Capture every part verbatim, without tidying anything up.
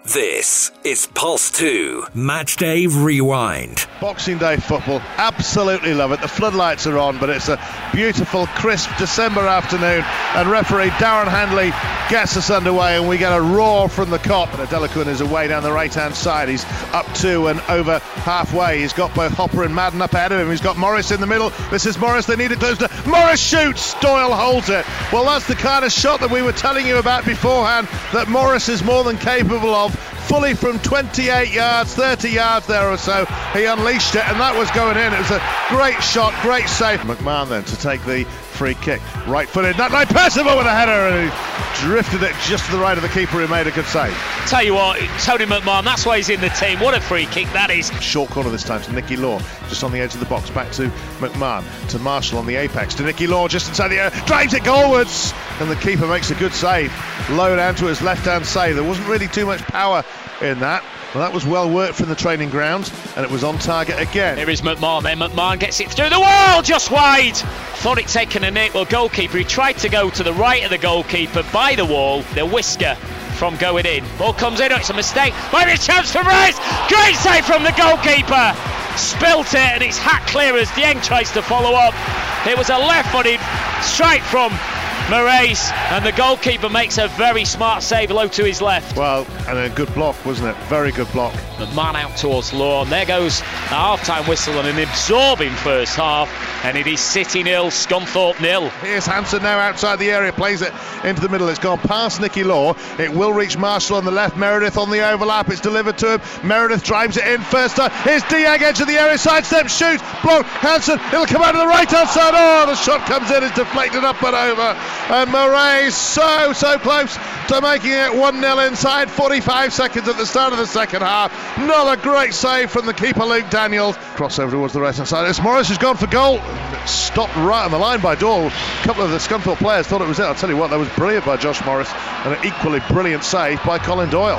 This is Pulse two Matchday Rewind. Boxing Day football, absolutely love it. The floodlights are on, but it's a beautiful, crisp December afternoon, and referee Darren Handley gets us underway, and we get a roar from the Kop. And Adelakun is away down the right-hand side. He's up to and over halfway. He's got both Hopper and Madden up ahead of him. He's got Morris in the middle. This is Morris. They need it close to Morris. Shoots. Doyle holds it. Well, that's the kind of shot that we were telling you about beforehand, that Morris is more than capable of. Fully from twenty-eight yards, thirty yards there or so, he unleashed it, and that was going in. It was a great shot, great save. McMahon then to take the free kick, right-footed, not like Percival with a header, and he drifted it just to the right of the keeper, who made a good save. Tell you what, Tony McMahon, that's why he's in the team. What a free kick that is. Short corner this time to Nicky Law, just on the edge of the box, back to McMahon, to Marshall on the apex, to Nicky Law just inside the area, drives it goalwards, and the keeper makes a good save. Low down to his left-hand save. There wasn't really too much power in that. Well, that was well worked from the training ground, and it was on target again. Here is McMahon then. McMahon gets it through the wall, just wide. Thought it taken a nick. Well, goalkeeper, he tried to go to the right of the goalkeeper by the wall, the whisker from going in. Ball comes in, oh, it's a mistake. Might be a chance for Rice. Great save from the goalkeeper. Spilt it, and it's hat clear as Dieng tries to follow up. It was a left-footed strike from Moraes, and the goalkeeper makes a very smart save low to his left. Well, and a good block, wasn't it? Very good block. McMahon out towards Law, and there goes the half-time whistle and an absorbing first half, and it is City nil, Scunthorpe nil. Here's Hansen now outside the area, plays it into the middle. It's gone past Nicky Law. It will reach Marshall on the left. Meredith on the overlap. It's delivered to him. Meredith drives it in first time. Here's Dieng, edge of the area, sidestep, shoot, block. Hansen, it'll come out of the right-hand side. Oh, the shot comes in, it's deflected up and over. And Moraes so, so close to making it one nil inside forty-five seconds at the start of the second half. Another great save from the keeper, Luke Daniels. Crossover towards the right-hand side. It's Morris who's gone for goal. Stopped right on the line by Doyle. A couple of the Scunthorpe players thought it was it. I'll tell you what, that was brilliant by Josh Morris, and an equally brilliant save by Colin Doyle.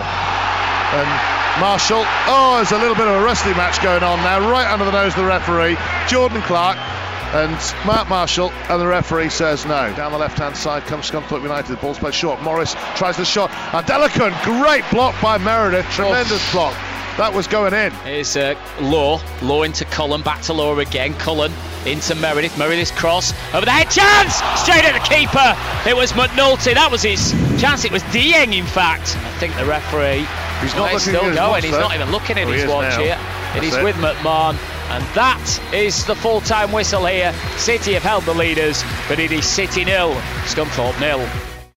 And Marshall, oh, there's a little bit of a wrestling match going on now, right under the nose of the referee, Jordan Clark and Mark Marshall, and the referee says no. Down the left-hand side comes Scunthorpe United. The ball's played short. Morris tries the shot. Adelakun, great block by Meredith. Tremendous oh. block. That was going in. Here's uh, Law. Law into Cullen. Back to Law again. Cullen into Meredith. Meredith's cross. Over the head. Chance! Straight at the keeper. It was McNulty. That was his chance. It was Dieng, in fact. I think the referee... He's not well, looking still at his going. watch, He's though. not even looking at oh, his watch now. here. It That's is it. with McMahon. And that is the full-time whistle here. City have held the leaders, but it is City nil, Scunthorpe nil.